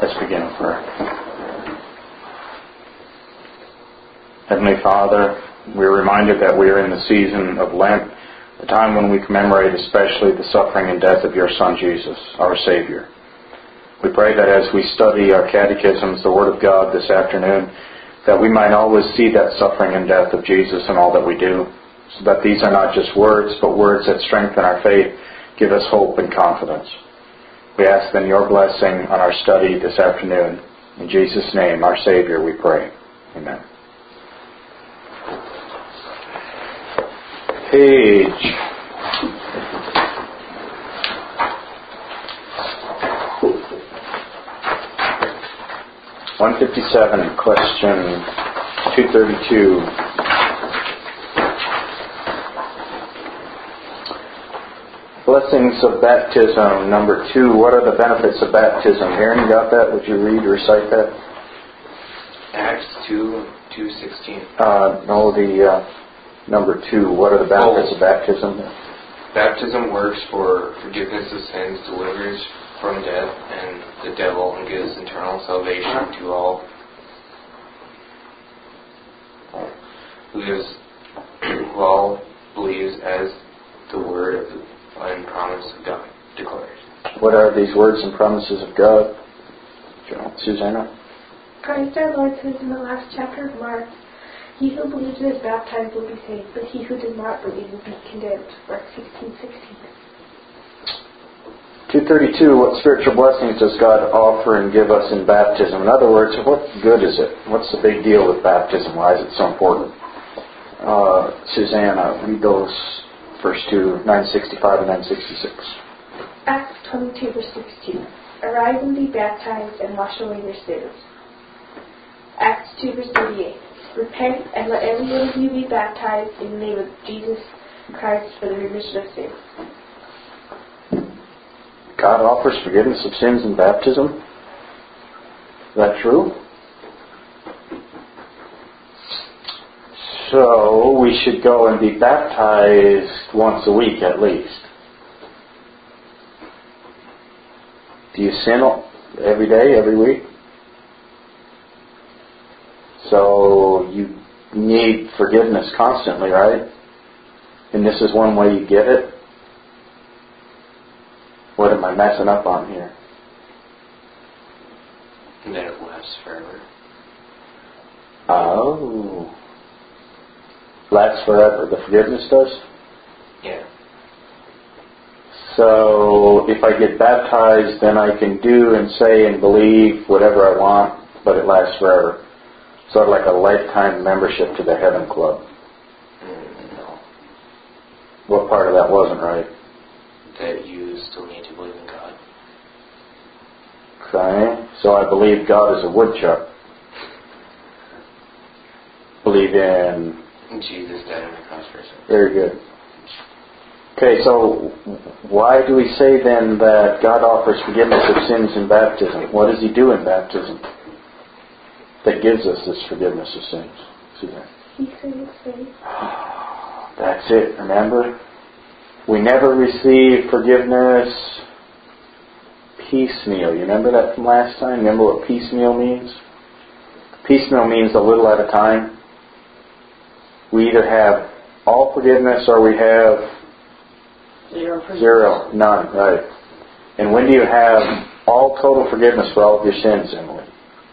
Let's begin in prayer. Heavenly Father, we're reminded that we are in the season of Lent, the time when we commemorate especially the suffering and death of your Son Jesus, our Savior. We pray that as we study our catechisms, the Word of God this afternoon, that we might always see that suffering and death of Jesus in all that we do, so that these are not just words, but words that strengthen our faith, give us hope and confidence. We ask then your blessing on our study this afternoon. In Jesus' name, our Savior, we pray. Amen. Page 157, question 232. Blessings of baptism, number 2. What are the benefits of baptism? Aaron, you got that? Would you read or recite that? Acts 2:16. No, the number 2. What are the benefits of baptism? Baptism works for forgiveness of sins, delivers from death and the devil, and gives eternal salvation to all who all believes as the word and promise of God declares. What are these words and promises of God? Susanna? Christ our Lord says in the last chapter of Mark, "He who believes and is baptized will be saved, but he who does not believe will be condemned." Mark 16:16. 232, what spiritual blessings does God offer and give us in baptism? In other words, what good is it? What's the big deal with baptism? Why is it so important? Susanna, read those first two, 965 and 966. Acts 22 verse 16. "Arise and be baptized and wash away your sins." Acts 2 verse 38. "Repent and let every one of you be baptized in the name of Jesus Christ for the remission of sins." God offers forgiveness of sins in baptism? Is that true? So we should go and be baptized once a week at least. Do you sin every day, every week? So you need forgiveness constantly, right? And this is one way you get it? What am I messing up on here? And then it lasts forever. Oh. Lasts forever. The forgiveness does? Yeah. So if I get baptized, then I can do and say and believe whatever I want, but it lasts forever. Sort of like a lifetime membership to the Heaven Club. No. What part of that wasn't right? That you still need to believe in God. Okay. So I believe God is a woodchuck. Believe in... Jesus died on the cross for us. Very good. Okay, so why do we say then that God offers forgiveness of sins in baptism? What does He do in baptism that gives us this forgiveness of sins? See that? He saves faith. That's it, remember? We never receive forgiveness piecemeal. You remember that from last time? Remember what piecemeal means? Piecemeal means a little at a time. We either have all forgiveness or we have zero, none, right? And when do you have all total forgiveness for all of your sins, Emily?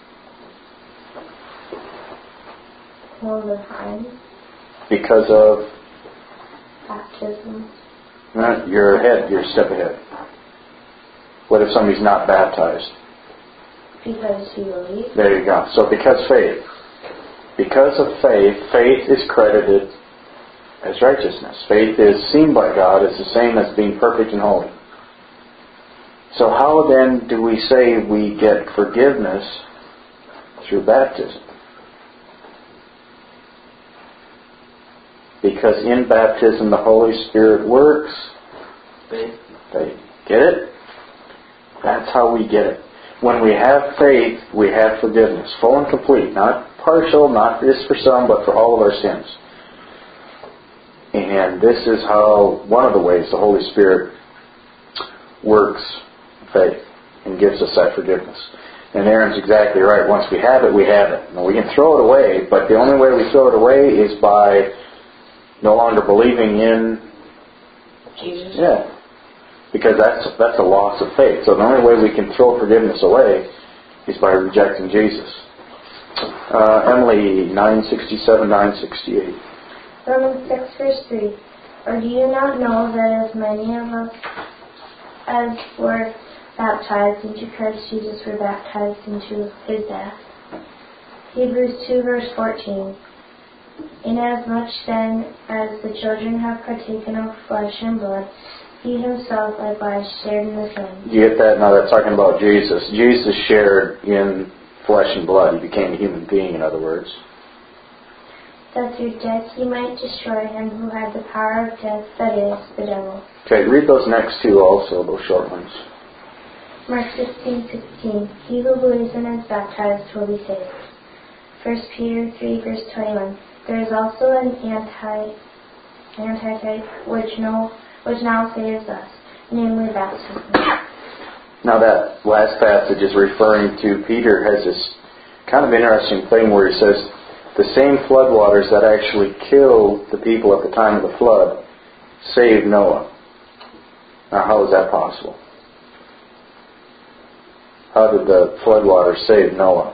More than time. Because of? Baptism. You're ahead, you're a step ahead. What if somebody's not baptized? Because he believes. There you go. So because faith. Because of faith, faith is credited as righteousness. Faith is seen by God as the same as being perfect and holy. So how then do we say we get forgiveness through baptism? Because in baptism the Holy Spirit works. Faith. Get it? That's how we get it. When we have faith, we have forgiveness. Full and complete. Not partial, not just for some, but for all of our sins. And this is how, one of the ways the Holy Spirit works faith and gives us that forgiveness. And Aaron's exactly right. Once we have it, we have it. Now, we can throw it away, but the only way we throw it away is by no longer believing in Jesus. Yeah. Because that's a loss of faith. So the only way we can throw forgiveness away is by rejecting Jesus. Emily, 967, 968. Romans 6, verse 3. Or do you not know that as many of us as were baptized into Christ Jesus were baptized into his death? Hebrews 2, verse 14. Inasmuch then as the children have partaken of flesh and blood, he himself likewise shared in the same. You get that? No, that's talking about Jesus. Jesus shared in flesh and blood. He became a human being, in other words. That through death he might destroy him who had the power of death, that is, the devil. Okay, read those next two also, those short ones. Mark 16:16. He who believes and is baptized will be saved. 1 Peter 3, verse 21. There is also an antitype which now saves us, namely baptism. Now that last passage is referring to Peter has this kind of interesting thing where he says the same floodwaters that actually killed the people at the time of the flood saved Noah. Now how is that possible? How did the floodwaters save Noah?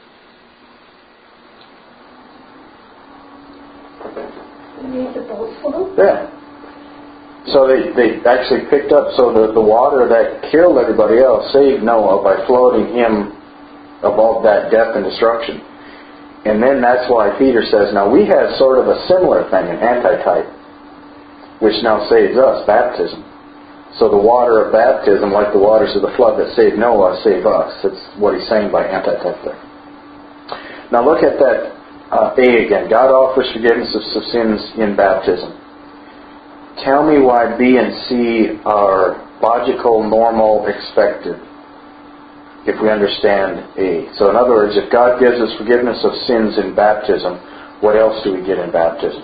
Made the boat float? Yeah. So they actually picked up, so the water that killed everybody else saved Noah by floating him above that death and destruction. And then that's why Peter says, now we have sort of a similar thing, an antitype, which now saves us, baptism. So the water of baptism, like the waters of the flood that saved Noah, save us. That's what he's saying by antitype there. Now look at that A again. God offers forgiveness of sins in baptism. Tell me why B and C are logical, normal, expected, if we understand A. So in other words, if God gives us forgiveness of sins in baptism, what else do we get in baptism?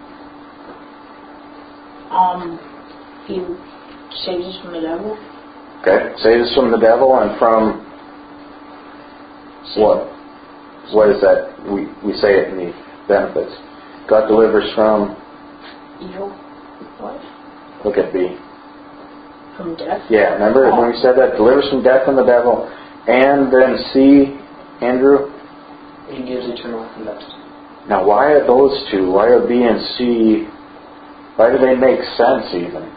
He saves us from the devil. Okay, saves us from the devil and from what? What is that? We say it in the benefits. God delivers from Evil. What? Look at B. From death? Yeah, remember when we said that? Delivers from death and the devil. And then C, Andrew? He gives eternal life and baptism. Now why are those two? Why are B and C? Why do they make sense even?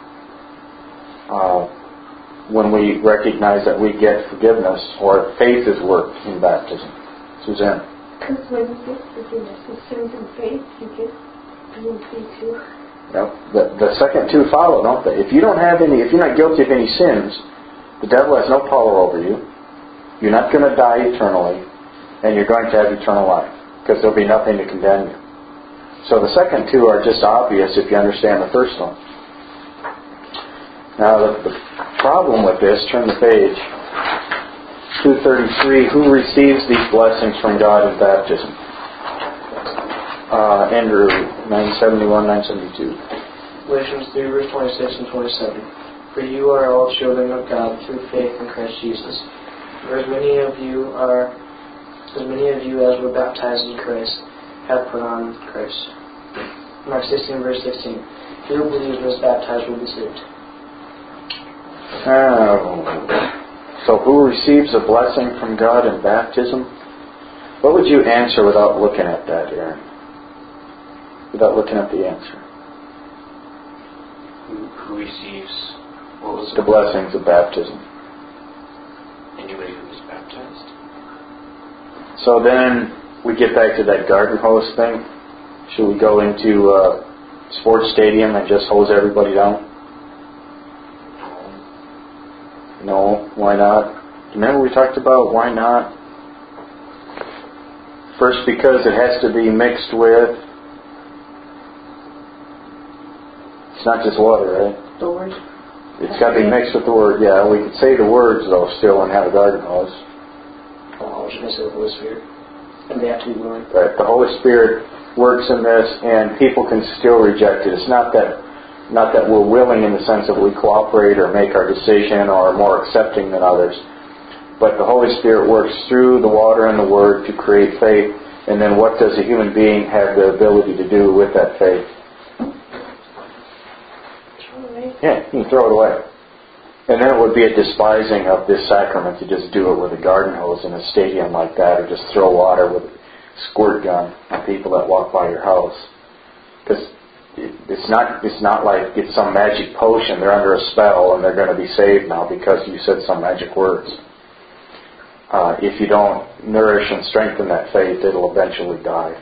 When we recognize that we get forgiveness or faith is worked in baptism. Suzanne? Because when you get forgiveness of sins and faith, you get B and C too. Yep. The second two follow, don't they? If you don't have any, if you're not guilty of any sins, the devil has no power over you. You're not going to die eternally, and you're going to have eternal life because there'll be nothing to condemn you. So the second two are just obvious if you understand the first one. Now the problem with this, turn the page, 233. Who receives these blessings from God in baptism? Andrew, 971, 972. Galatians 3, verse 26 and 27. For you are all children of God through faith in Christ Jesus. For as many of you as were baptized in Christ have put on Christ. Mark 16, verse 16. He who believes and is baptized will be saved. So who receives a blessing from God in baptism? What would you answer without looking at that, Aaron? Without looking at the answer. Who receives what was the blessings of baptism? Anybody who is baptized. So then we get back to that garden hose thing. Should we go into a sports stadium and just hose everybody down? No, why not? Remember we talked about why not? First, because it has to be mixed with. It's not just water, right? The word. It's got to be mixed with the word. Yeah, we could say the words though still and have a garden hose. Oh, I was going to say the Holy Spirit. And they have to be willing. Right. The Holy Spirit works in this, and people can still reject it. It's not that we're willing in the sense that we cooperate or make our decision or are more accepting than others. But the Holy Spirit works through the water and the Word to create faith. And then what does a human being have the ability to do with that faith? Throw it away. Yeah, you can throw it away. And then it would be a despising of this sacrament to just do it with a garden hose in a stadium like that, or just throw water with a squirt gun on people that walk by your house. Because it's not like it's some magic potion. They're under a spell and they're going to be saved now because you said some magic words. If you don't nourish and strengthen that faith, it'll eventually die.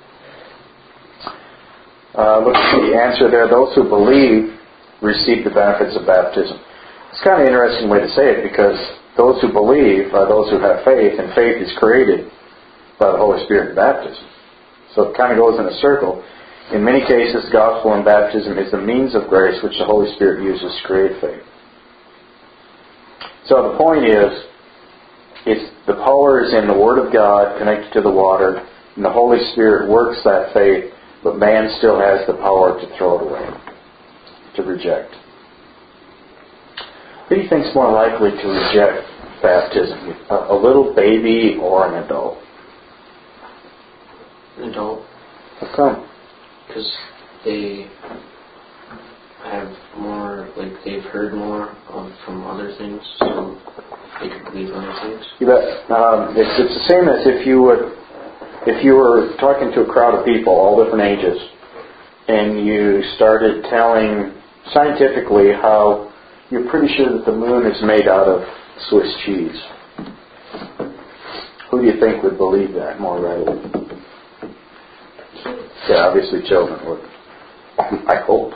Look at the answer there. Those who believe receive the benefits of baptism. It's kind of an interesting way to say it, because those who believe are those who have faith, and faith is created by the Holy Spirit in baptism. So it kind of goes in a circle. In many cases, the gospel and baptism is the means of grace which the Holy Spirit uses to create faith. So the point is, the power is in the Word of God connected to the water, and the Holy Spirit works that faith, but man still has the power to throw it away, to reject. Who do you think is more likely to reject baptism? A little baby or an adult? An adult. How come? Because they have more, they've heard more from other things, so they can believe other things. You bet. It's the same as if you were talking to a crowd of people, all different ages, and you started telling scientifically how you're pretty sure that the moon is made out of Swiss cheese. Who do you think would believe that more readily? Yeah, obviously children would. I hope.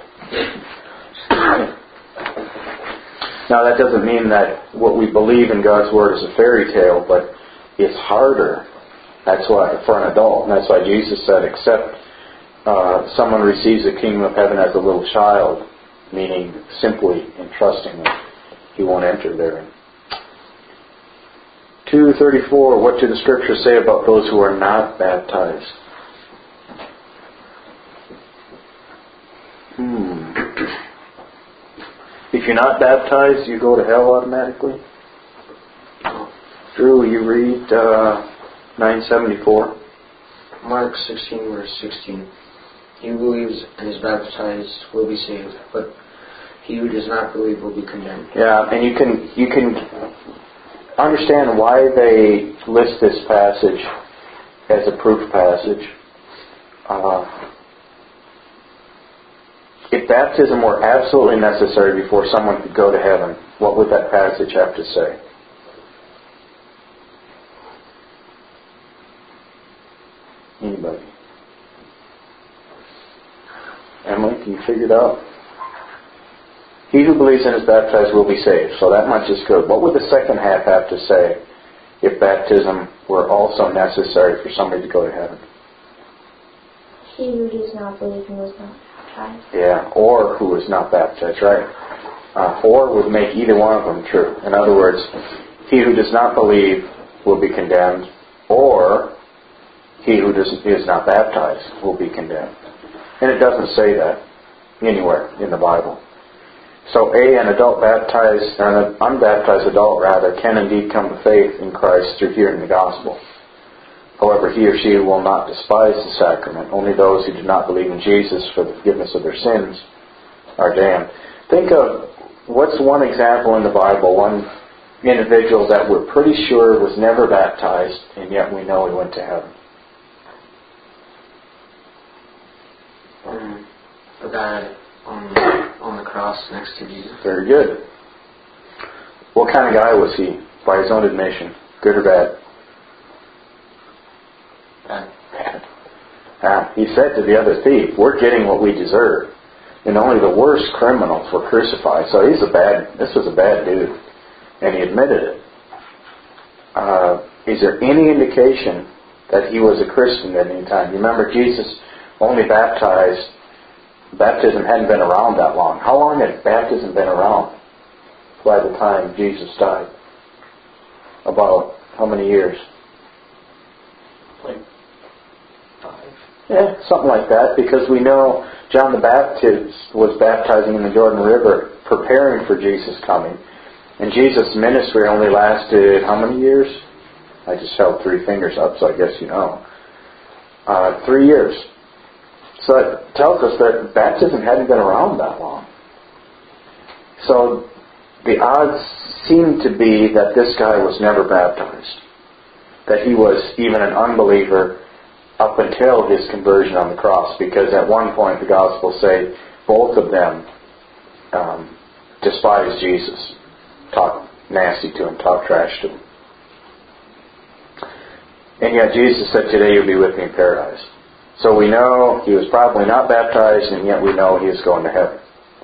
Now that doesn't mean that what we believe in God's Word is a fairy tale, but it's harder. That's why, for an adult. And that's why Jesus said, except someone receives the kingdom of heaven as a little child, meaning simply entrusting them, he won't enter therein. 2:34, what do the Scriptures say about those who are not baptized? If you're not baptized, you go to hell automatically? Drew, will you read 974? Mark 16, verse 16. He who believes and is baptized will be saved, but he who does not believe will be condemned. Yeah, and you can understand why they list this passage as a proof passage. If baptism were absolutely necessary before someone could go to heaven, what would that passage have to say? Anybody? Emily, can you figure it out? He who believes and is baptized will be saved. So that much is good. What would the second half have to say if baptism were also necessary for somebody to go to heaven? He who does not believe and was not baptized. Yeah, or who is not baptized, right? Or would make either one of them true. In other words, he who does not believe will be condemned, or he who is not baptized will be condemned. And it doesn't say that anywhere in the Bible. So an adult baptized, or an unbaptized adult rather, can indeed come to faith in Christ through hearing the gospel. However, he or she will not despise the sacrament. Only those who do not believe in Jesus for the forgiveness of their sins are damned. Think of, what's one example in the Bible, one individual that we're pretty sure was never baptized, and yet we know he went to heaven? The guy on the cross next to Jesus. Very good. What kind of guy was he, by his own admission? Good or bad? Bad. He said to the other thief, we're getting what we deserve. And only the worst criminals were crucified. So this was a bad dude. And he admitted it. Is there any indication that he was a Christian at any time? You remember, Jesus only baptized. Baptism hadn't been around that long. How long had baptism been around by the time Jesus died? About how many years? Like 5. Yeah, something like that, because we know John the Baptist was baptizing in the Jordan River, preparing for Jesus' coming. And Jesus' ministry only lasted how many years? I just held 3 fingers up, so I guess you know. 3 years. So it tells us that baptism hadn't been around that long. So the odds seem to be that this guy was never baptized. That he was even an unbeliever up until his conversion on the cross. Because at one point the Gospels say both of them despised Jesus. Talked nasty to him, talked trash to him. And yet Jesus said, today you'll be with me in paradise. So we know he was probably not baptized, and yet we know he is going to heaven.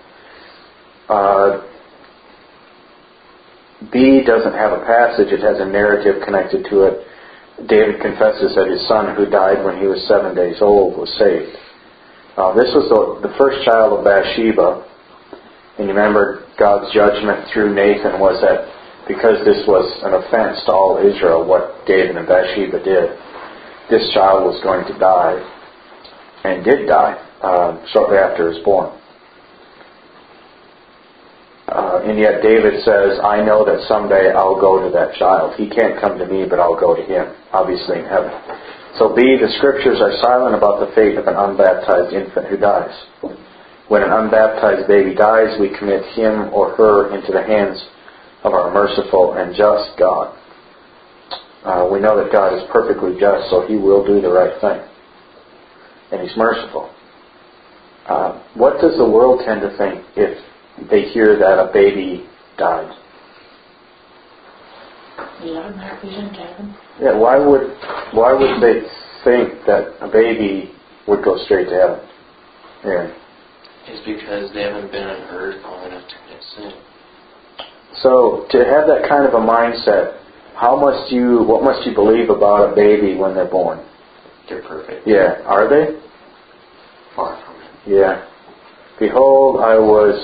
B doesn't have a passage, it has a narrative connected to it. David confesses that his son, who died when he was 7 days old, was saved. This was the first child of Bathsheba, and you remember God's judgment through Nathan was that because this was an offense to all Israel, what David and Bathsheba did, this child was going to die, and did die shortly after he was born. And yet David says, I know that someday I'll go to that child. He can't come to me, but I'll go to him, obviously in heaven. So B, the Scriptures are silent about the fate of an unbaptized infant who dies. When an unbaptized baby dies, we commit him or her into the hands of our merciful and just God. We know that God is perfectly just, so He will do the right thing. And He's merciful. What does the world tend to think if they hear that a baby died? Yeah, represent heaven. Yeah, why would they think that a baby would go straight to heaven? Aaron? It's because they haven't been on earth long enough to commit sin. So to have that kind of a mindset, what must you believe about a baby when they're born? They're perfect. Yeah, are they? Far from it. Yeah. Behold, I was.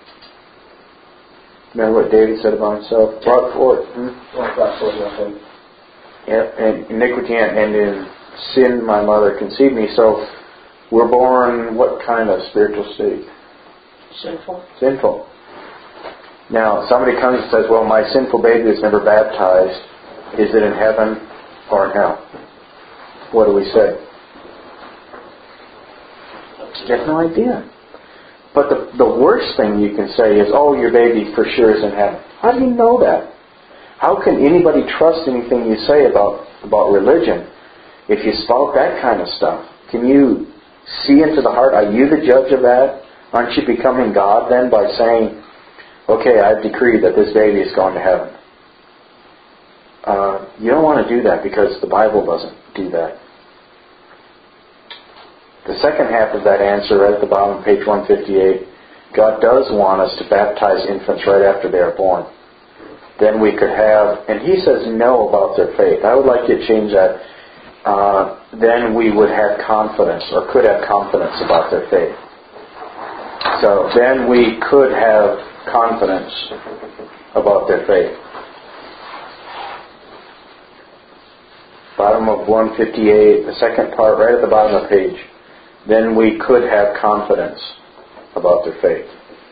Remember what David said about himself? Brought forth. Brought forth nothing. Yep, and iniquity and in sin my mother conceived me. So we're born what kind of spiritual state? Sinful. Sinful. Now, somebody comes and says, well, my sinful baby is never baptized. Is it in heaven or in hell? What do we say? You have no idea. But the worst thing you can say is, oh, your baby for sure is in heaven. How do you know that? How can anybody trust anything you say about religion if you spout that kind of stuff? Can you see into the heart? Are you the judge of that? Aren't you becoming God then by saying, okay, I've decreed that this baby is going to heaven? You don't want to do that because the Bible doesn't do that. The second half of that answer, right at the bottom of page 158, God does want us to baptize infants right after they are born. Then we could have, and He says no about their faith. I would like you to change that. Then we would have confidence, or could have confidence about their faith. So then we could have confidence about their faith. Bottom of 158, the second part, right at the bottom of the page. Then we could have confidence about their faith.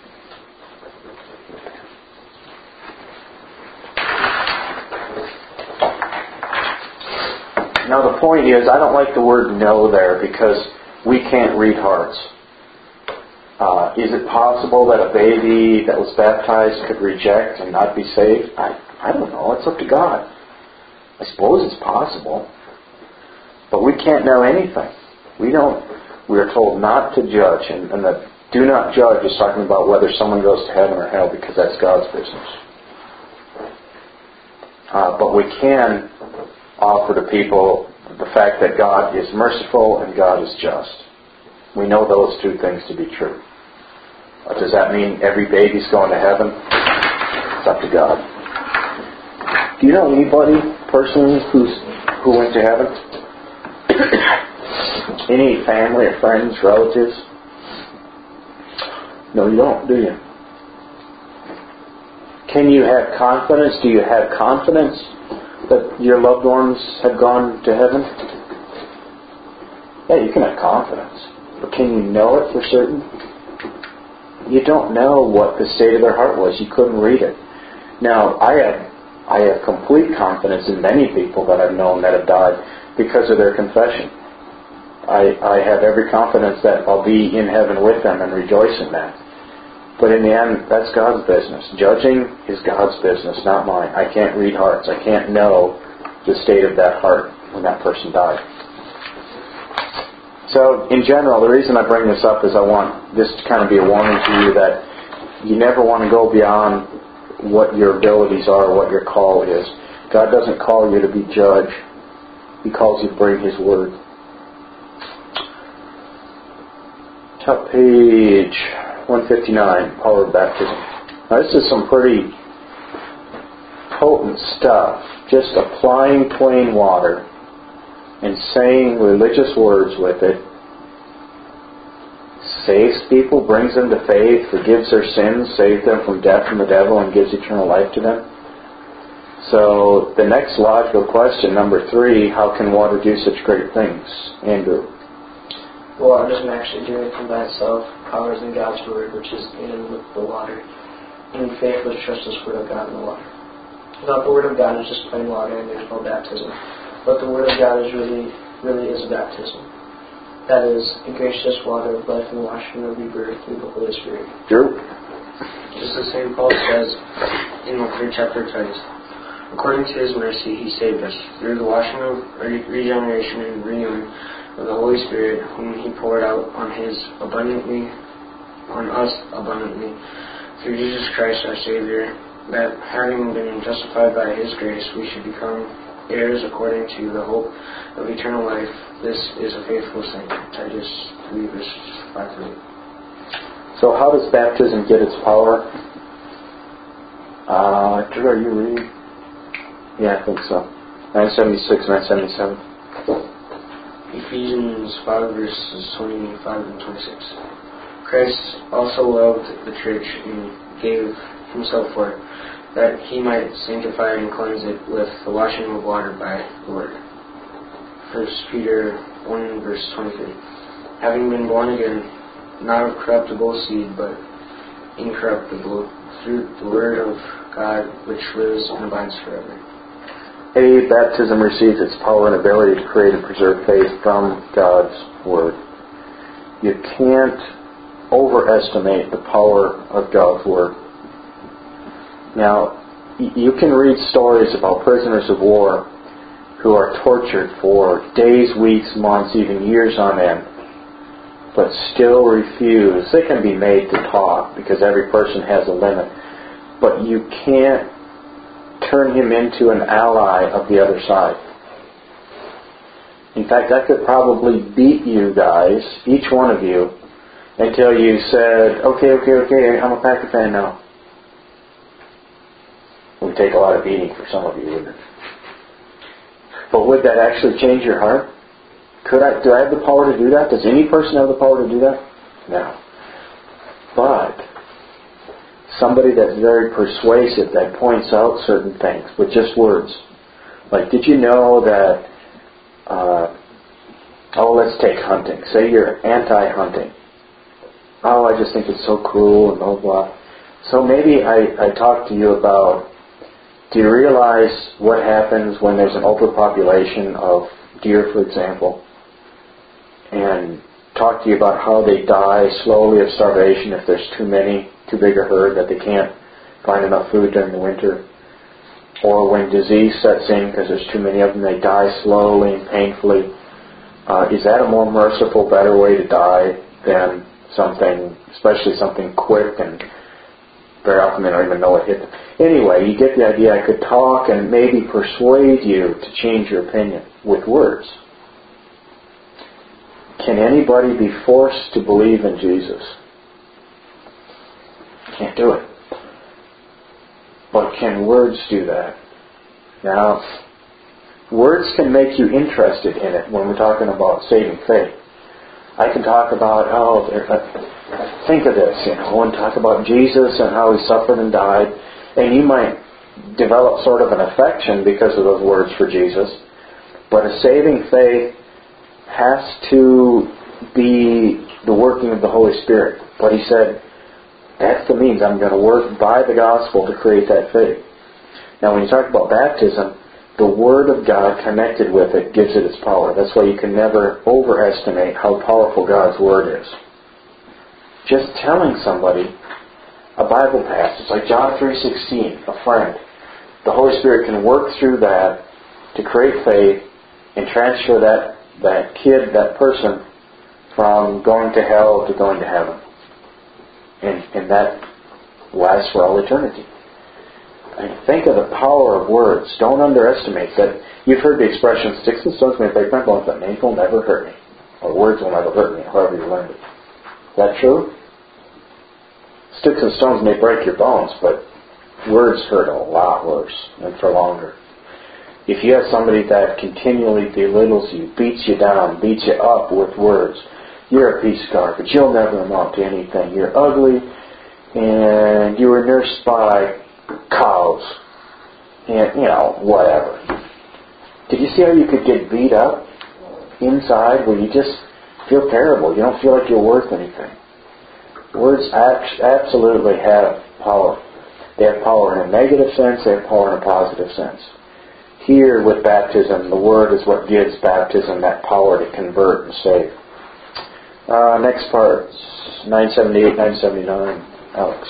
Now the point is, I don't like the word no there because we can't read hearts. Is it possible that a baby that was baptized could reject and not be saved? I don't know. It's up to God. I suppose it's possible. But we can't know anything. We are told not to judge. And that do not judge is talking about whether someone goes to heaven or hell because that's God's business. But we can offer to people the fact that God is merciful and God is just. We know those two things to be true. Does that mean every baby's going to heaven? It's up to God. Do you know anybody personally who went to heaven? Any family or friends, relatives? No, you don't, do you? Can you have confidence? Do you have confidence that your loved ones have gone to heaven? Yeah, you can have confidence. But can you know it for certain? You don't know what the state of their heart was. You couldn't read it. Now, I have complete confidence in many people that I've known that have died because of their confession. I have every confidence that I'll be in heaven with them and rejoice in that. But in the end, that's God's business. Judging is God's business, not mine. I can't read hearts. I can't know the state of that heart when that person died. So, in general, the reason I bring this up is I want this to kind of be a warning to you that you never want to go beyond what your abilities are, what your call is. God doesn't call you to be judge. He calls you to bring His Word. Top page 159, Power of Baptism. Now, this is some pretty potent stuff. Just applying plain water and saying religious words with it saves people, brings them to faith, forgives their sins, saves them from death and the devil, and gives eternal life to them. So the next logical question, number 3, how can water do such great things? Andrew. Water doesn't actually do anything by itself. Power is in God's Word, which is in the water. And faith which trusts this Word of God in the water. Without the Word of God, it's just plain water and there's no baptism. But the Word of God is really is a baptism. That is a gracious water of life and washing of rebirth through the Holy Spirit. Drew. Just as St. Paul says in the 3rd chapter of Titus, according to His mercy, He saved us through the washing of regeneration and renewing of the Holy Spirit, whom He poured out on us abundantly through Jesus Christ our Savior, that having been justified by His grace, we should become heirs according to the hope of eternal life. This is a faithful saying. Titus 3 verses 5 through 8. So how does baptism get its power? Drew, are you reading? Yeah, I think so. 976, 977. Ephesians 5 verses 25 and 26. Christ also loved the church and gave Himself for it, that He might sanctify and cleanse it with the washing of water by the Word. 1 Peter 1 verse 23. Having been born again, not of corruptible seed, but incorruptible, through the Word of God, which lives and abides forever. Baptism receives its power and ability to create and preserve faith from God's Word. You can't overestimate the power of God's Word. Now, you can read stories about prisoners of war who are tortured for days, weeks, months, even years on end, but still refuse. They can be made to talk because every person has a limit, but you can't turn him into an ally of the other side. In fact, I could probably beat you guys, each one of you, until you said, okay, I'm a Packer fan now. It would take a lot of beating for some of you, wouldn't it? But would that actually change your heart? Do I have the power to do that? Does any person have the power to do that? No. But somebody that's very persuasive, that points out certain things with just words. Like, did you know that, let's take hunting. Say you're anti-hunting. Oh, I just think it's so cruel and blah, blah. So maybe I talk to you about, do you realize what happens when there's an overpopulation of deer, for example? And talk to you about how they die slowly of starvation if there's too many, too big a herd that they can't find enough food during the winter. Or when disease sets in because there's too many of them, they die slowly and painfully. Is that a more merciful, better way to die than something, especially something quick, and very often they don't even know what hit them? Anyway, you get the idea. I could talk and maybe persuade you to change your opinion with words. Can anybody be forced to believe in Jesus? Can't do it. But can words do that? Now, words can make you interested in it when we're talking about saving faith. I can talk about, think of this, and talk about Jesus and how He suffered and died, and you might develop sort of an affection because of those words for Jesus. But a saving faith has to be the working of the Holy Spirit. But He said, that's the means. I'm going to work by the gospel to create that faith. Now when you talk about baptism, the Word of God connected with it gives it its power. That's why you can never overestimate how powerful God's Word is. Just telling somebody a Bible passage, like John 3:16, a friend, the Holy Spirit can work through that to create faith and transfer that kid, that person, from going to hell to going to heaven. And that lasts for all eternity. Think of the power of words. Don't underestimate that. You've heard the expression, sticks and stones may break my bones, but names will never hurt me. Or words will never hurt me, however you learned it. Is that true? Sticks and stones may break your bones, but words hurt a lot worse and for longer. If you have somebody that continually belittles you, beats you down, beats you up with words, you're a piece of garbage, you'll never amount to anything, you're ugly, and you were nursed by cows, and, whatever. Did you see how you could get beat up inside where you just feel terrible? You don't feel like you're worth anything. Words absolutely have power. They have power in a negative sense, they have power in a positive sense. Here with baptism, the Word is what gives baptism that power to convert and save. Next part, 978, 979. Alex.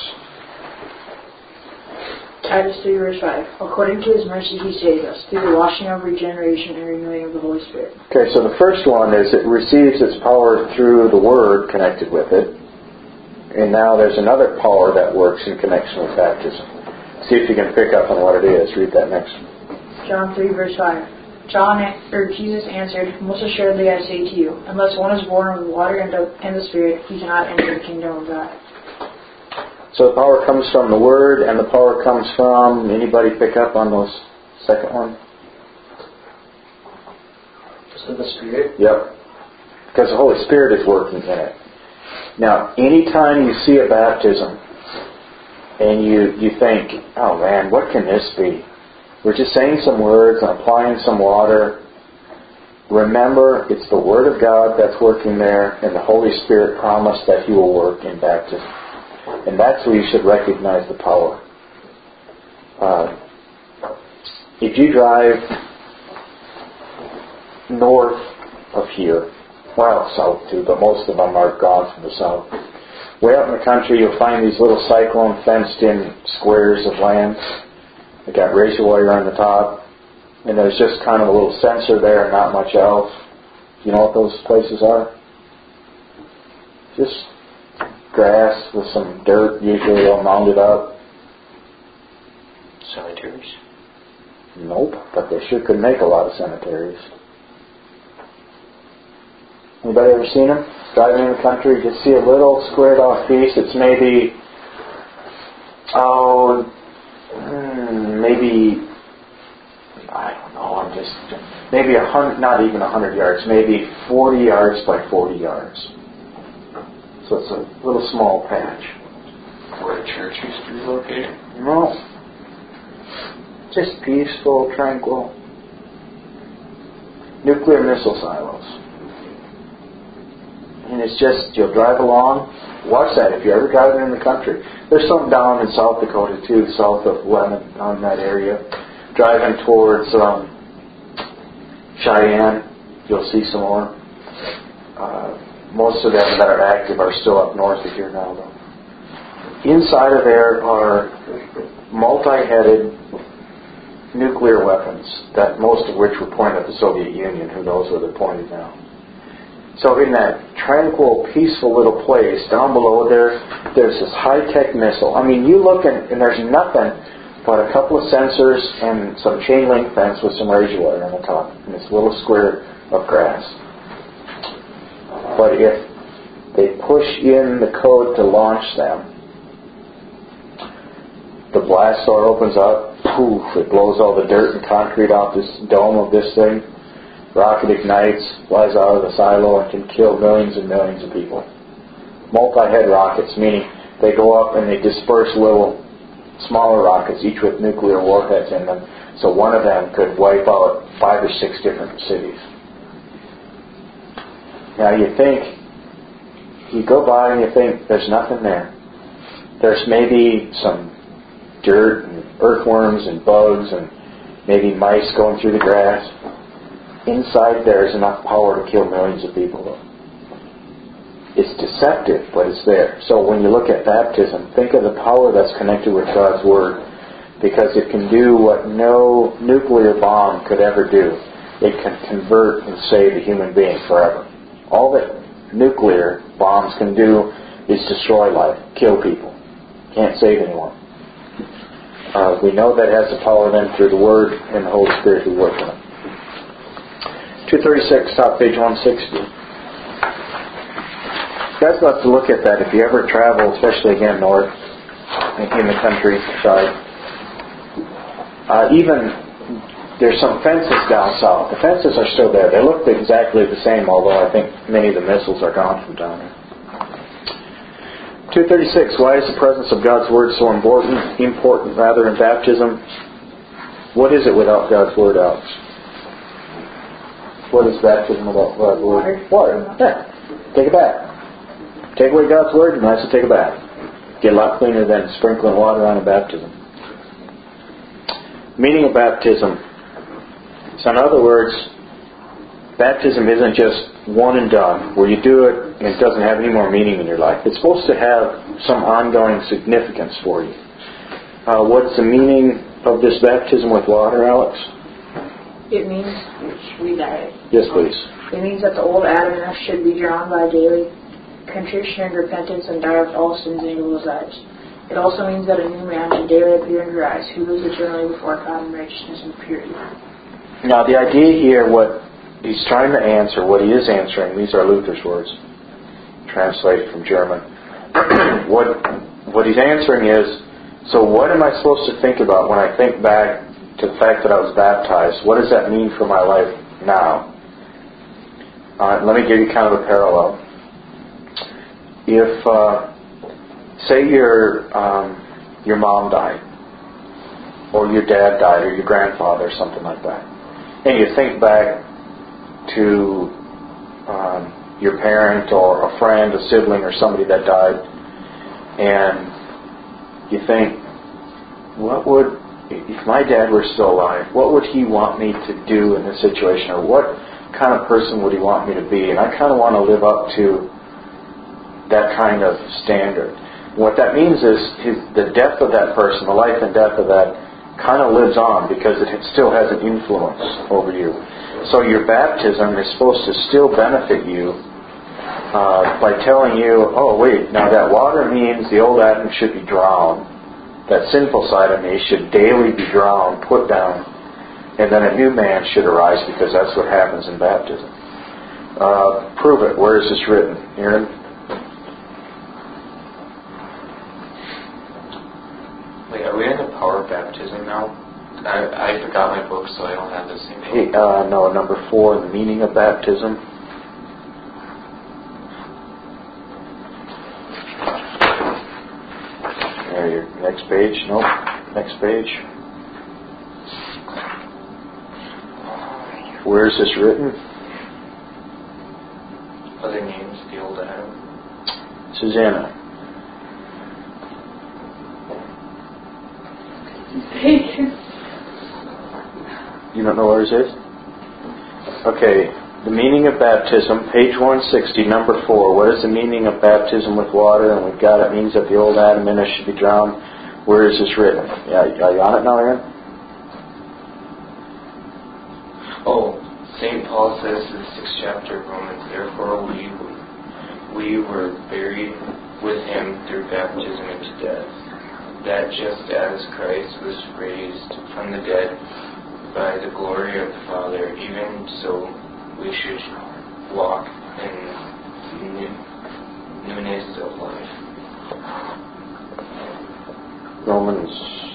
Titus 3 verse 5. According to His mercy He saved us, through the washing of regeneration and renewing of the Holy Spirit. Okay, so the first one is it receives its power through the Word connected with it. And now there's another power that works in connection with baptism. See if you can pick up on what it is. Read that next one. John 3 verse 5. Jesus answered, Most assuredly I say to you, unless one is born of water and the Spirit, he cannot enter the kingdom of God. So the power comes from the Word, and the power comes from, anybody pick up on those second one? So the Spirit? Yep. Because the Holy Spirit is working in it. Now, anytime you see a baptism, and you think, oh man, what can this be? We're just saying some words and applying some water. Remember, it's the Word of God that's working there, and the Holy Spirit promised that He will work in baptism. And that's where you should recognize the power. If you drive north of here, well, south too, but most of them are gone from the south. Way out in the country, you'll find these little cyclone fenced-in squares of land. They got razor wire on the top, and there's just kind of a little sensor there and not much else. You know what those places are? Just grass with some dirt, usually all mounded up. Cemeteries? Nope, but they sure could make a lot of cemeteries. Anybody ever seen them? Driving in the country, just see a little squared off piece. It's maybe, I don't know, maybe 100, not even 100 yards, maybe 40 yards by 40 yards. So it's a little small patch. Where the church used to be located? No. Just peaceful, tranquil. Nuclear missile silos. And it's just, you'll drive along, watch that if you're ever driving in the country. There's some down in South Dakota too, south of Lemon, on that area. Driving towards Cheyenne, you'll see some more. Most of them that are active are still up north of here now, though. Inside of there are multi-headed nuclear weapons, that most of which were pointed at the Soviet Union. Who knows where they're pointed now. So in that tranquil, peaceful little place down below there's this high-tech missile. I mean, you look and there's nothing but a couple of sensors and some chain link fence with some razor wire on the top and this little square of grass. But if they push in the code to launch them, the blast door opens up, poof, it blows all the dirt and concrete off this dome of this thing. Rocket ignites, flies out of the silo, and can kill millions and millions of people. Multi-head rockets, meaning they go up and they disperse little smaller rockets, each with nuclear warheads in them. So one of them could wipe out 5 or 6 different cities. Now you go by and you think there's nothing there. There's maybe some dirt and earthworms and bugs and maybe mice going through the grass. Inside there is enough power to kill millions of people, though. It's deceptive, but it's there. So when you look at baptism, think of the power that's connected with God's Word, because it can do what no nuclear bomb could ever do. It can convert and save a human being forever. All that nuclear bombs can do is destroy life, kill people. Can't save anyone. We know that has the power then through the Word and the Holy Spirit who work in it. 236, top page 160. Guys love to look at that if you ever travel, especially again north in the countryside. Even there's some fences down south. The fences are still there. They look exactly the same, although I think many of the missiles are gone from down there. 236. Why is the presence of God's Word so important in baptism? What is it without God's Word, Alex? What is baptism without God's Word? Water. Yeah. Take a bath. Take away God's Word, and nice to take a bath. Get a lot cleaner than sprinkling water on a baptism. Meaning of baptism. So in other words, baptism isn't just one and done, where you do it and it doesn't have any more meaning in your life. It's supposed to have some ongoing significance for you. What's the meaning of this baptism with water, Alex? It means we die. Yes, please. It means that the old Adam and Eve should be drowned by daily contrition and repentance and die with all sins in people's lives. It also means that a new man should daily appear in your eyes, who lives eternally before God in righteousness and purity. Now, the idea here, what he's trying to answer, what he is answering, these are Luther's words, translated from German. What he's answering is, so what am I supposed to think about when I think back to the fact that I was baptized? What does that mean for my life now? Let me give you kind of a parallel. If, say your mom died, or your dad died, or your grandfather, or something like that, and you think back to your parent or a friend, a sibling, or somebody that died, and you think, if my dad were still alive, what would he want me to do in this situation, or what kind of person would he want me to be? And I kind of want to live up to that kind of standard. What that means is the death of that person, the life and death of that, kind of lives on because it still has an influence over you. So your baptism is supposed to still benefit you by telling you, oh wait, now that water means the old Adam should be drowned. That sinful side of me should daily be drowned, put down, and then a new man should arise, because that's what happens in baptism. Prove it. Where is this written? Aaron? Wait, are we in the power of baptism now? I forgot my book, so I don't have the same name. No, number 4, the meaning of baptism. There, your next page. Nope, next page. Where is this written? Other names, the old Adam. Susanna. You don't know where it is? Okay, the meaning of baptism, page 160, number 4. What is the meaning of baptism with water? And we've got it means that the old Adam in us should be drowned. Where is this written? Yeah, are you on it now, Aaron? Oh, St. Paul says in the 6th chapter of Romans, therefore we were buried with him through baptism into death, that just as Christ was raised from the dead by the glory of the Father, even so we should walk in newness of life. Romans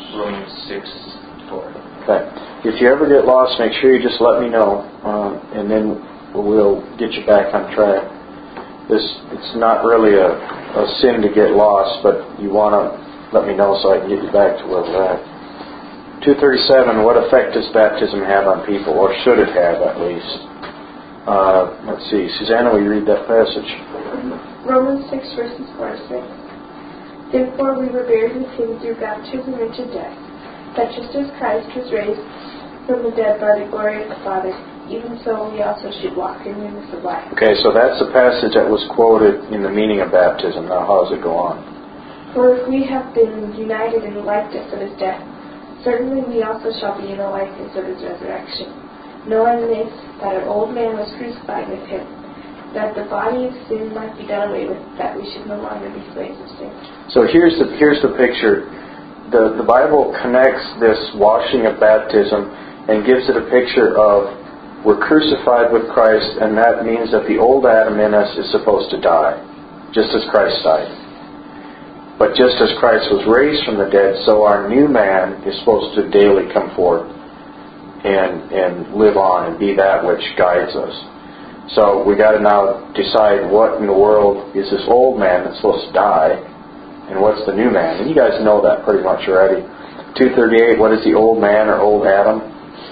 6:4. Okay. If you ever get lost, make sure you just let me know, and then we'll get you back on track. It's not really a sin to get lost, but you want to let me know so I can get you back to where we're at. 237, what effect does baptism have on people, or should it have at least? Let's see. Susanna, will you read that passage? Romans 6, verses 4 to 6. Therefore we were buried with him through baptism into death, that just as Christ was raised from the dead by the glory of the Father, even so we also should walk in newness of life. Okay, so that's the passage that was quoted in the meaning of baptism. Now how does it go on? For if we have been united in the likeness of his death, certainly we also shall be in the likeness of his resurrection. Knowing this, that our old man was crucified with him, that the body of sin might be done away with, that we should no longer be slaves of sin. So here's the picture. The Bible connects this washing of baptism and gives it a picture of we're crucified with Christ, and that means that the old Adam in us is supposed to die, just as Christ died. But just as Christ was raised from the dead, so our new man is supposed to daily come forth and live on and be that which guides us. So we got to now decide what in the world is this old man that's supposed to die, and what's the new man. And you guys know that pretty much already. 238, what is the old man or old Adam?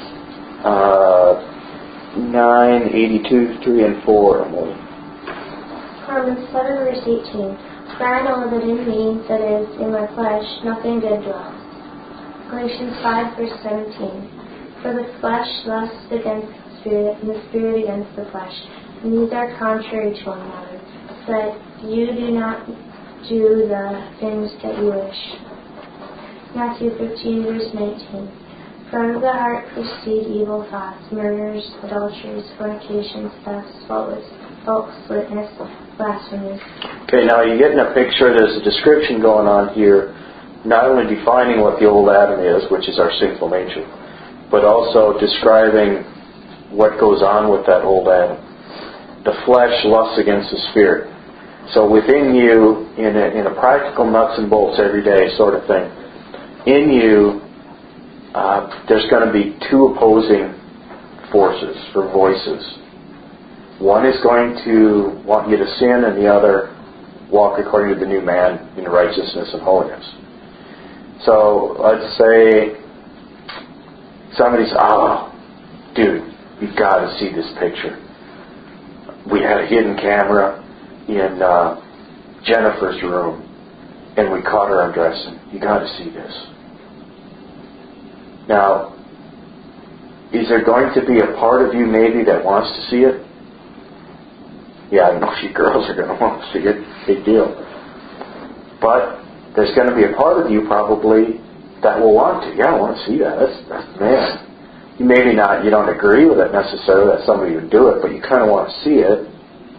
9:82, 3 and 4. Romans 7, verse 18. For I know that in me, that is, in my flesh, nothing good dwells. Galatians 5, verse 17. For the flesh lusts against the Spirit, and the Spirit against the flesh. And these are contrary to one another, so that you do not do the things that you wish. Matthew 15, verse 19. For out of the heart proceed evil thoughts, murders, adulteries, fornications, thefts, false witness, blasphemies. Okay, now you're getting a picture. There's a description going on here, not only defining what the old Adam is, which is our sinful nature, but also describing what goes on with that old Adam. The flesh lusts against the Spirit. So within you, in a practical nuts and bolts every day sort of thing, in you, there's going to be two opposing forces or voices. One is going to want you to sin, and the other walk according to the new man in righteousness and holiness. So let's say somebody says, "Oh, dude, you've got to see this picture. We had a hidden camera in Jennifer's room, and we caught her undressing. You got to see this." Now, is there going to be a part of you maybe that wants to see it? Yeah, I know you girls are going to want to see it. Big deal. But there's going to be a part of you probably that will want to. Yeah, I want to see that. That's man. You don't agree with it necessarily that somebody would do it, but you kind of want to see it.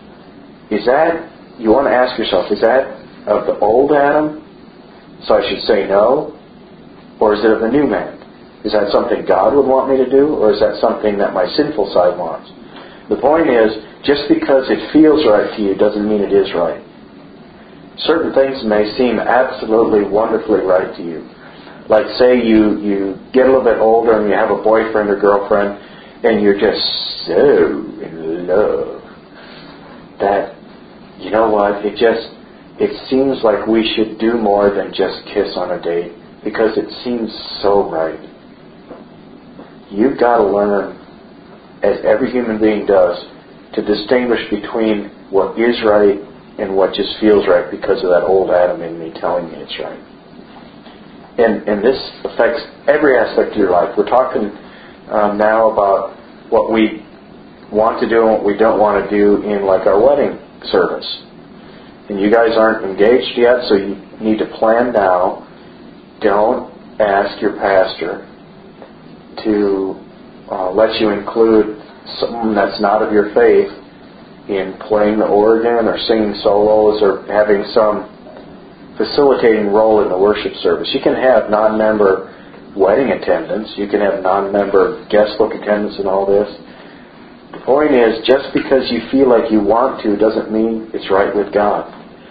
You want to ask yourself, is that of the old Adam? So I should say no? Or is it of the new man? Is that something God would want me to do? Or is that something that my sinful side wants? The point is, just because it feels right to you doesn't mean it is right. Certain things may seem absolutely wonderfully right to you. Like say you get a little bit older and you have a boyfriend or girlfriend and you're just so in love that, you know what, it seems like we should do more than just kiss on a date because it seems so right. You've got to learn, as every human being does, to distinguish between what is right and what just feels right because of that old Adam in me telling me it's right. And this affects every aspect of your life. We're talking now about what we want to do and what we don't want to do in like our wedding service. And you guys aren't engaged yet, so you need to plan now. Don't ask your pastor to let you include something that's not of your faith in playing the organ or singing solos or having some facilitating role in the worship service. You can have non-member wedding attendance. You can have non-member guest book attendance and all this. The point is, just because you feel like you want to doesn't mean it's right with God.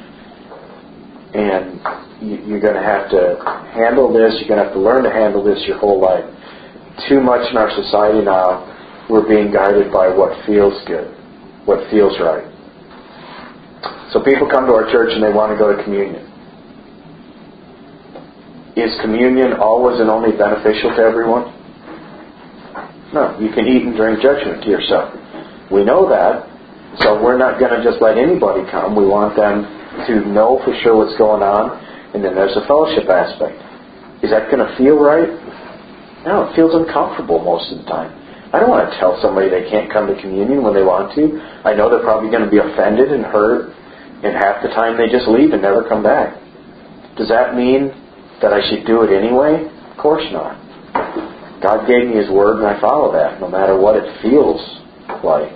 And you're going to have to handle this. You're going to have to learn to handle this your whole life. Too much in our society now, we're being guided by what feels good, what feels right. So people come to our church and they want to go to communion. Is communion always and only beneficial to everyone? No, you can eat and drink judgment to yourself. We know that, so we're not going to just let anybody come. We want them to know for sure what's going on. And then there's the fellowship aspect. Is that going to feel right? No, it feels uncomfortable most of the time. I don't want to tell somebody they can't come to communion when they want to. I know they're probably going to be offended and hurt, and half the time they just leave and never come back. Does that mean that I should do it anyway? Of course not. God gave me His Word and I follow that, no matter what it feels like.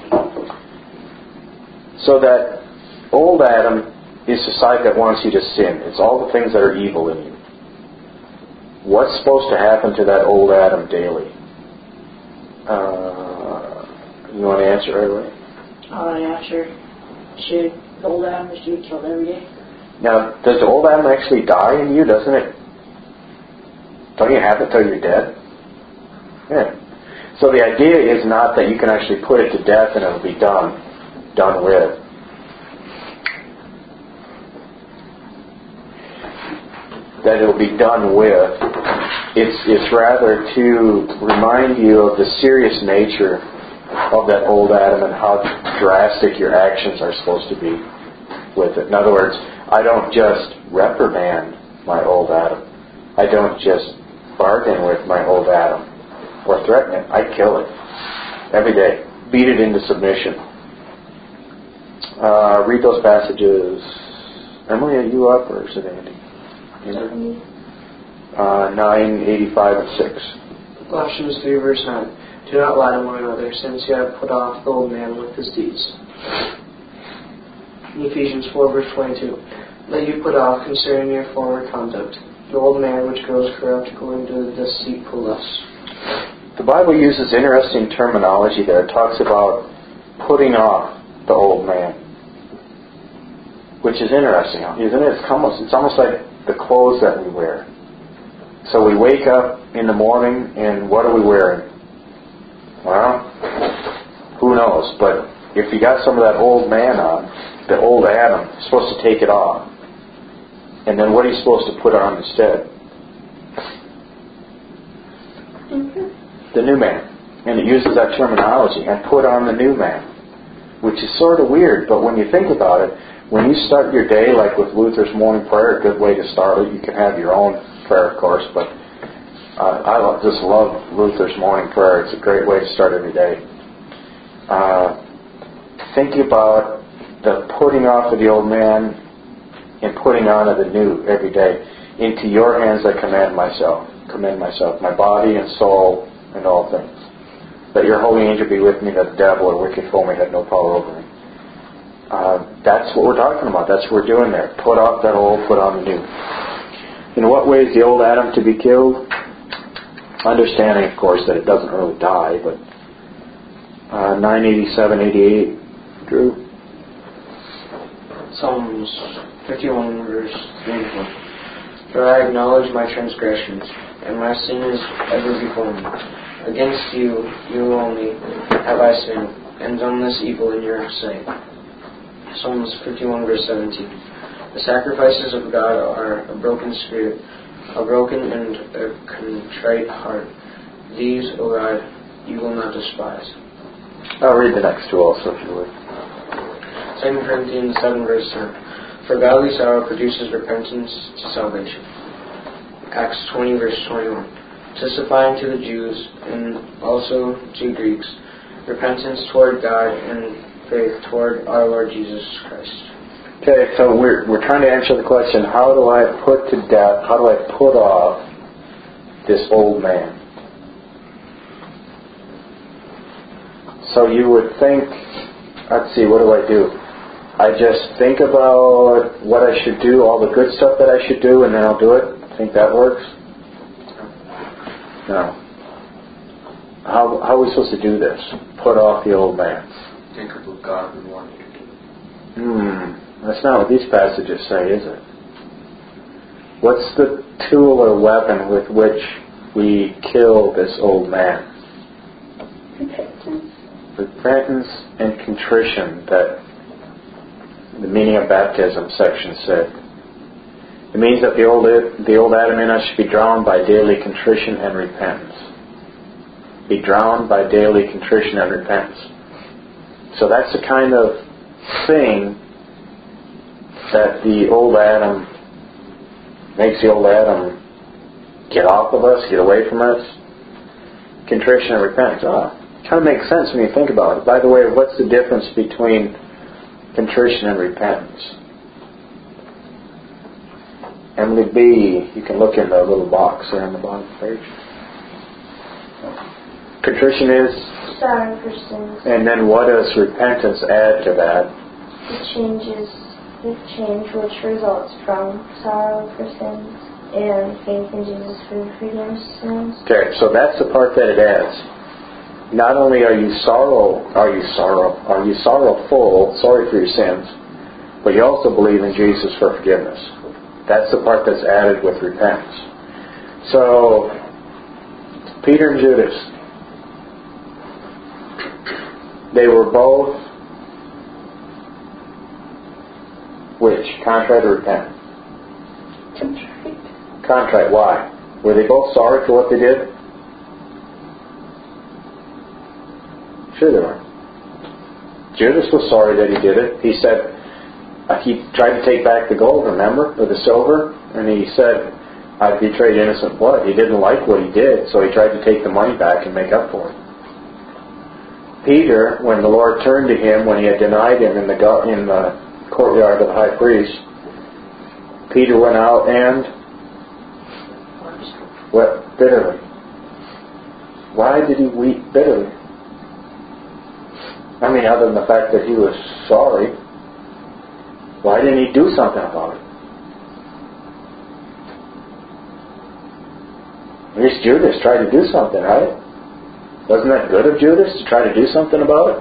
So that old Adam is the side that wants you to sin. It's all the things that are evil in you. What's supposed to happen to that old Adam daily? You want to answer right away? Yeah, sure. Should the old Adam just be killed every day? Now, does the old Adam actually die in you, doesn't it? Don't you have it till you're dead? Yeah. So the idea is not that you can actually put it to death and it'll be done with. That it'll be done with. It's rather to remind you of the serious nature of that old Adam and how drastic your actions are supposed to be with it. In other words, I don't just reprimand my old Adam. I don't just bargain with my old Adam or threaten it. I kill it every day. Beat it into submission. Read those passages. Emily, are you up or is it Andy? 9:85 and 6. Colossians 3 verse 9. Do not lie to one another, since you have put off the old man with his deeds. In Ephesians 4 verse 22. That you put off concerning your former conduct, the old man which grows corrupt according to the deceitful lusts. The Bible uses interesting terminology there. It talks about putting off the old man, which is interesting, isn't it? It's almost like the clothes that we wear. So we wake up in the morning and what are we wearing? Well, who knows? But if you got some of that old man on, the old Adam, you're supposed to take it off. And then what are you supposed to put on instead? The new man. And it uses that terminology, and put on the new man, which is sort of weird, but when you think about it, when you start your day, like with Luther's morning prayer, a good way to start it, you can have your own prayer, of course, but I just love Luther's morning prayer. It's a great way to start every day. Think about the putting off of the old man and putting on of the new every day. Into your hands I commend myself, my body and soul and all things. Let your holy angel be with me, that the devil or wicked foe may have no power over me. That's what we're talking about. That's what we're doing there. Put off that old, put on the new. In what way is the old Adam to be killed? Understanding, of course, that it doesn't really die, but 9:87-88, Drew. Psalms 51 verse 3 and 4. For I acknowledge my transgressions, and my sin is ever before me. Against you, you only, have I sinned, and done this evil in your sight. Psalms 51 verse 17. The sacrifices of God are a broken spirit, a broken and a contrite heart. These, O God, you will not despise. I'll read the next two also, if you would. 2 Corinthians 7 verse 10. For godly sorrow produces repentance to salvation. Acts 20 verse 21. Testifying to the Jews and also to Greeks, repentance toward God and faith toward our Lord Jesus Christ. Okay, so we're trying to answer the question, how do I put to death, how do I put off this old man? So you would think, let's see, what do? I just think about what I should do, all the good stuff that I should do, and then I'll do it? Think that works? No. How are we supposed to do this? Put off the old man. Think of what God would want you to do. That's not what these passages say, is it? What's the tool or weapon with which we kill this old man? Repentance and contrition, that the meaning of baptism section said. It means that the old Adam in us should be drowned by daily contrition and repentance. Be drowned by daily contrition and repentance. So that's the kind of thing that the old Adam makes the old Adam get off of us, get away from us. Contrition and repentance. Kind of makes sense when you think about it. By the way, what's the difference between contrition and repentance? Emily B., you can look in the little box there on the bottom of the page. Contrition is? Sorry for sins. And then what does repentance add to that? It changes the change which results from sorrow for sins and faith in Jesus for the forgiveness of sins. Okay, so that's the part that it adds. Not only are you sorrowful, sorry for your sins, but you also believe in Jesus for forgiveness. That's the part that's added with repentance. So, Peter and Judas, they were both which? Contrite or repentant? Contrite. Why? Were they both sorry for what they did? Sure they were. Judas was sorry that he did it. He said, he tried to take back the gold, remember? Or the silver. And he said, I betrayed innocent blood. He didn't like what he did, so he tried to take the money back and make up for it. Peter, when the Lord turned to him, when he had denied him in the courtyard of the high priest, Peter went out and wept bitterly. Why did he weep bitterly? I mean, other than the fact that he was sorry, why didn't he do something about it? At least Judas tried to do something, right? Wasn't that good of Judas to try to do something about it?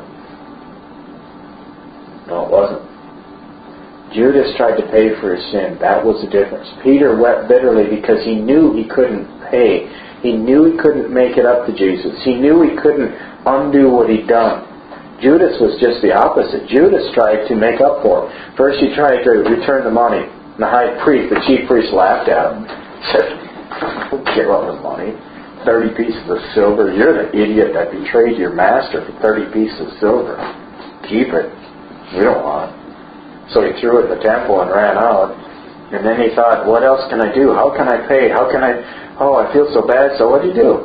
No, it wasn't. Judas tried to pay for his sin. That was the difference. Peter wept bitterly because he knew he couldn't pay. He knew he couldn't make it up to Jesus. He knew he couldn't undo what he'd done. Judas was just the opposite. Judas tried to make up for it. First he tried to return the money. And the chief priest laughed at him. Said, I don't care about the money. 30 pieces of silver. You're the idiot that betrayed your master for 30 pieces of silver. Keep it. We don't want it. So he threw it in the temple and ran out. And then he thought, what else can I do? How can I pay? I feel so bad. So what did he do?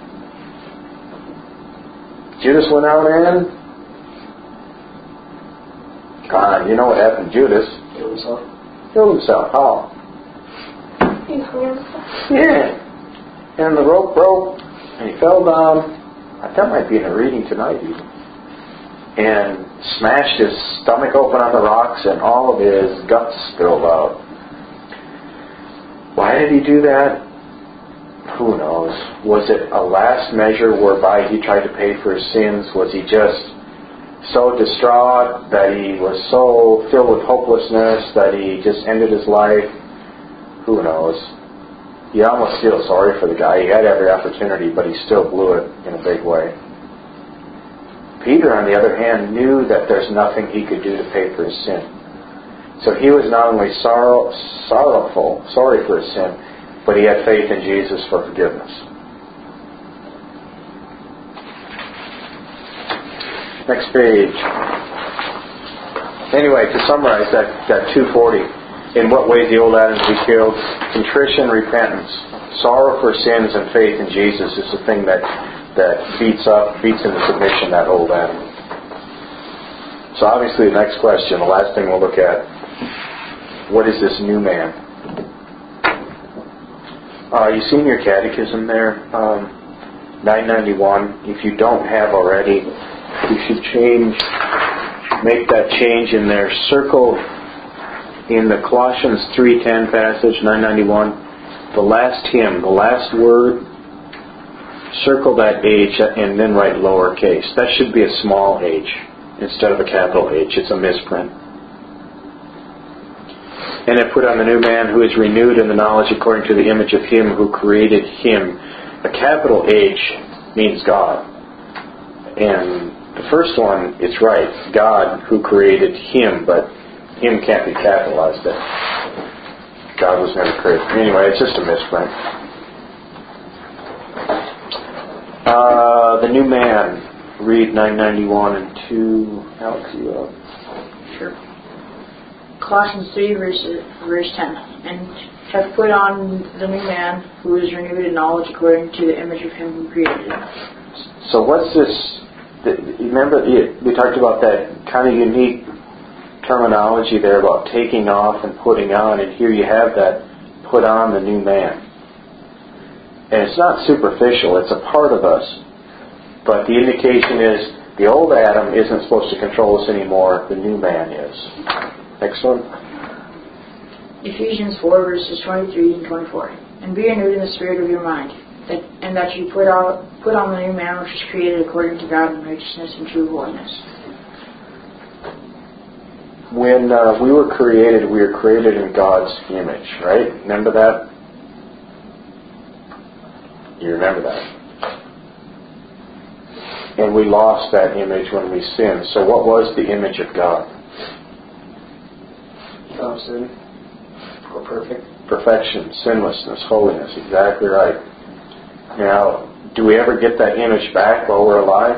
Judas went out and you know what happened to Judas? Killed himself. How? He hung himself. Yeah. And the rope broke, and he fell down. That might be in a reading tonight even. And smashed his stomach open on the rocks, and all of his guts spilled out. Why did he do that? Who knows? Was it a last measure whereby he tried to pay for his sins? Was he just so distraught that he was so filled with hopelessness that he just ended his life? Who knows? You almost feel sorry for the guy. He had every opportunity, but he still blew it in a big way. Peter, on the other hand, knew that there's nothing he could do to pay for his sin. So he was not only sorry for his sin, but he had faith in Jesus for forgiveness. Next page. Anyway, to summarize that 240, in what ways the old Adam to be killed? Contrition, repentance, sorrow for sins, and faith in Jesus is the thing that beats into submission that old Adam. So obviously the next question, the last thing we'll look at, what is this new man? You see in your catechism there, 991, if you don't have already, you should make that change in there. Circle in the Colossians 3:10 passage, 991, the last hymn, the last word, circle that H and then write lowercase. That should be a small h instead of a capital H. It's a misprint. And then put on the new man who is renewed in the knowledge according to the image of him who created him. A capital H means God. And the first one, it's right. God who created him, but him can't be capitalized there. God was never created. Anyway, it's just a misprint. The new man. Read 991 and 2. Alex, you up? Sure. Colossians 3, verse 10. And have put on the new man, who is renewed in knowledge according to the image of him who created him. So what's this? Remember, we talked about that kind of unique terminology there about taking off and putting on, and here you have that, put on the new man. And it's not superficial, it's a part of us. But the indication is the old Adam isn't supposed to control us anymore, the new man is. Next one. Ephesians 4, verses 23 and 24. And be renewed in the spirit of your mind, and that you put on the new man which is created according to God in righteousness and true holiness. When we were created in God's image, right? Remember that? You remember that? And we lost that image when we sinned. So what was the image of God? Without sin. Or perfect. Perfection, sinlessness, holiness. Exactly right. Now, do we ever get that image back while we're alive?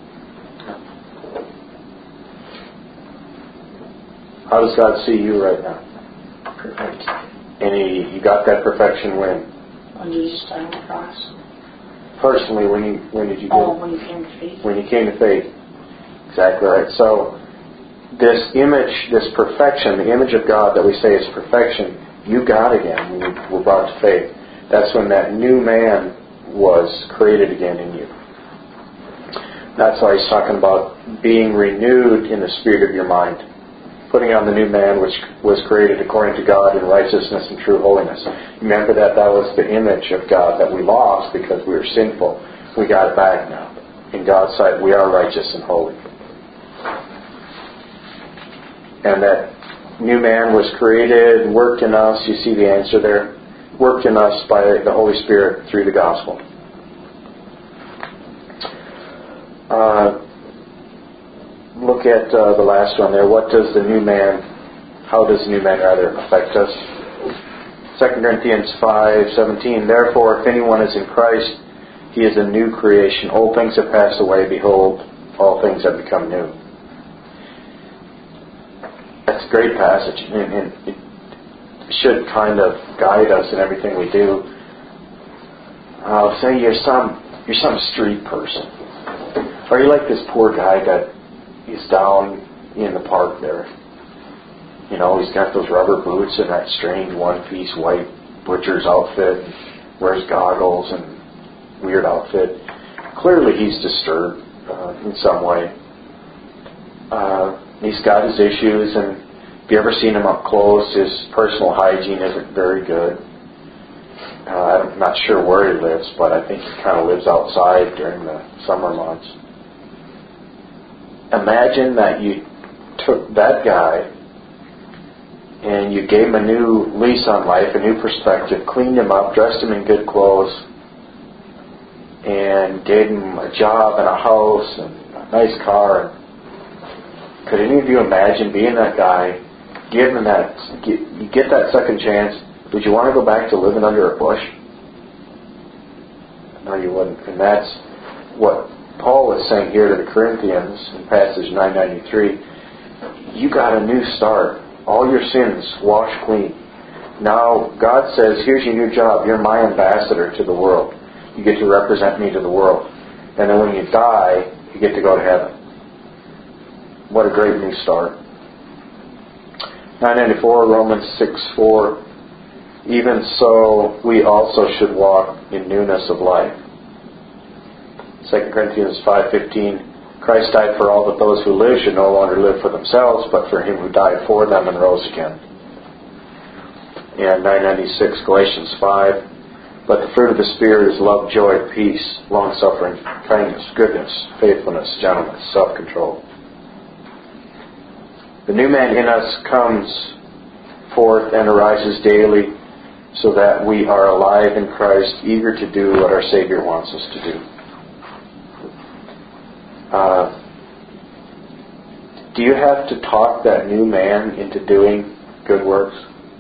How does God see you right now? Perfect. And you got that perfection when? When Jesus died on the cross. Personally, when did you get it? When you came to faith. When you came to faith. Exactly right. So, this image, this perfection, the image of God that we say is perfection, you got again when you were brought to faith. That's when that new man was created again in you. That's why he's talking about being renewed in the spirit of your mind. Putting on the new man which was created according to God in righteousness and true holiness. Remember that was the image of God that we lost because we were sinful. We got it back now. In God's sight, we are righteous and holy. And that new man was created and worked in us. You see the answer there? Worked in us by the Holy Spirit through the gospel. Look at the last one there. How does the new man affect us? 2 Corinthians 5:17. Therefore, if anyone is in Christ, he is a new creation. Old things have passed away. Behold, all things have become new. That's a great passage, and it should kind of guide us in everything we do. Say you're some street person. Or you're like this poor guy that is down in the park there. You know, he's got those rubber boots and that strange one-piece white butcher's outfit, wears goggles and weird outfit. Clearly he's disturbed in some way. He's got his issues, and if you ever seen him up close, his personal hygiene isn't very good. I'm not sure where he lives, but I think he kind of lives outside during the summer months. Imagine that you took that guy and you gave him a new lease on life, a new perspective, cleaned him up, dressed him in good clothes, and gave him a job and a house and a nice car. Could any of you imagine being that guy, you get that second chance, would you want to go back to living under a bush? No, you wouldn't. And that's what Paul is saying here to the Corinthians in passage 993. You got a new start. All your sins washed clean. Now God says, here's your new job. You're my ambassador to the world. You get to represent me to the world. And then when you die, you get to go to heaven. What a great new start. 994, Romans 6:4. Even so, we also should walk in newness of life. 2 Corinthians 5:15. Christ died for all, that those who live should no longer live for themselves, but for him who died for them and rose again. And 996, Galatians 5. But the fruit of the Spirit is love, joy, peace, long-suffering, kindness, goodness, faithfulness, gentleness, self-control. The new man in us comes forth and arises daily so that we are alive in Christ, eager to do what our Savior wants us to do. Do you have to talk that new man into doing good works?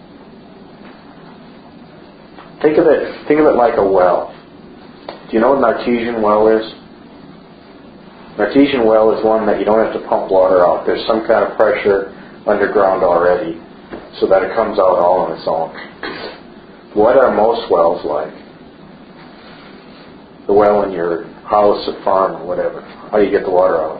Think of it like a well. Do you know what an artesian well is? An artesian well is one that you don't have to pump water out. There's some kind of pressure underground already. so that it comes out all on its own. What are most wells like? The well in your house or farm or whatever. How do you get the water out?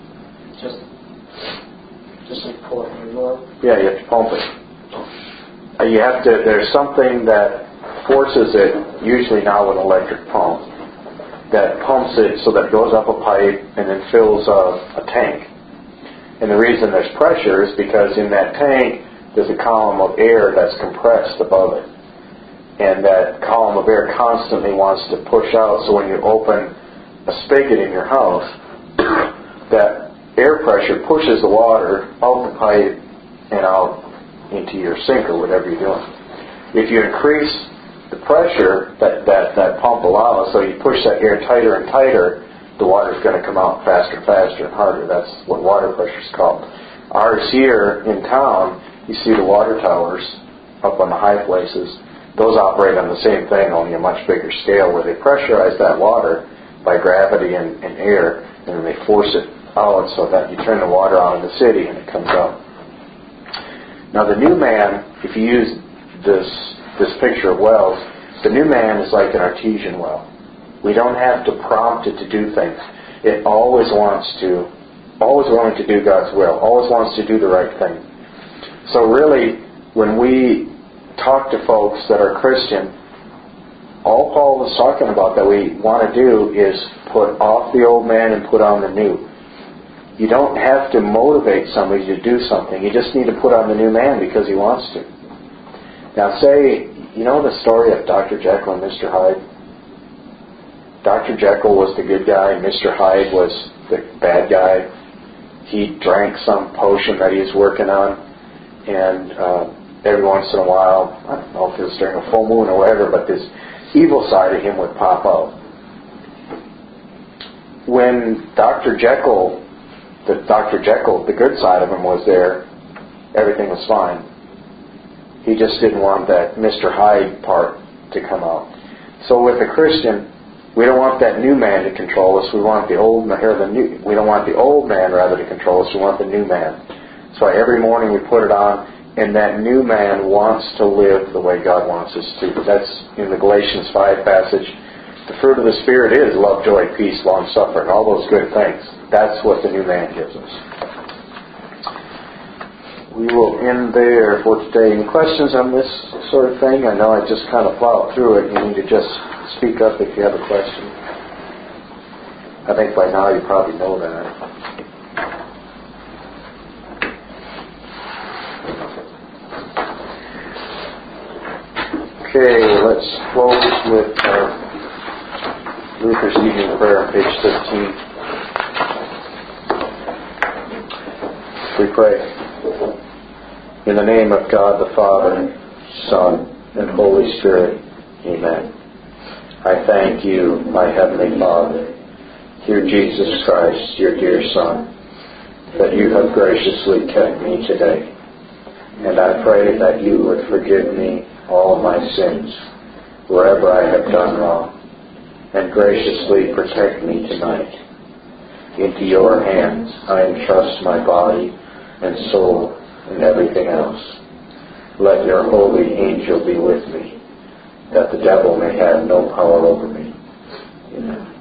Just like pull it from the well. Yeah, you have to pump it. There's something that forces it, usually now with an electric pump, that pumps it so that it goes up a pipe and then fills a tank. And the reason there's pressure is because in that tank there's a column of air that's compressed above it. And that column of air constantly wants to push out, so when you open a spigot in your house, that air pressure pushes the water out the pipe and out into your sink or whatever you're doing. If you increase the pressure that pump allows, so you push that air tighter and tighter, the water's going to come out faster and faster and harder. That's what water pressure is called. Ours here in town, you see the water towers up on the high places. Those operate on the same thing, only a much bigger scale, where they pressurize that water by gravity and air, and then they force it out so that you turn the water on in the city and it comes out. Now the new man, if you use this picture of wells, the new man is like an artesian well. We don't have to prompt it to do things. It always willing to do God's will, always wants to do the right thing. So really, when we talk to folks that are Christian, all Paul was talking about that we want to do is put off the old man and put on the new. You don't have to motivate somebody to do something. You just need to put on the new man because he wants to. Now say, you know the story of Dr. Jekyll and Mr. Hyde? Dr. Jekyll was the good guy, and Mr. Hyde was the bad guy. He drank some potion that he was working on, and every once in a while, I don't know if it was during a full moon or whatever, but this evil side of him would pop out. When Dr. Jekyll, the good side of him was there, everything was fine. He just didn't want that Mr. Hyde part to come out. So with a Christian, we don't want that new man to control us. We want the old man, we don't want the old man rather to control us. We want the new man. So every morning we put it on, and that new man wants to live the way God wants us to. That's in the Galatians 5 passage. The fruit of the Spirit is love, joy, peace, long-suffering, all those good things. That's what the new man gives us. We will end there for today. Any questions on this sort of thing? I know I just kind of plowed through it. You need to just speak up if you have a question. I think by now you probably know that. Okay, let's close with Luther's Evening Prayer on page 13. We pray. In the name of God the Father, Son, and Holy Spirit. Amen. I thank you, my Heavenly Father, through Jesus Christ, your dear Son, that you have graciously kept me today. And I pray that you would forgive me all my sins, wherever I have done wrong, and graciously protect me tonight. Into your hands I entrust my body and soul and everything else. Let your holy angel be with me, that the devil may have no power over me. Amen.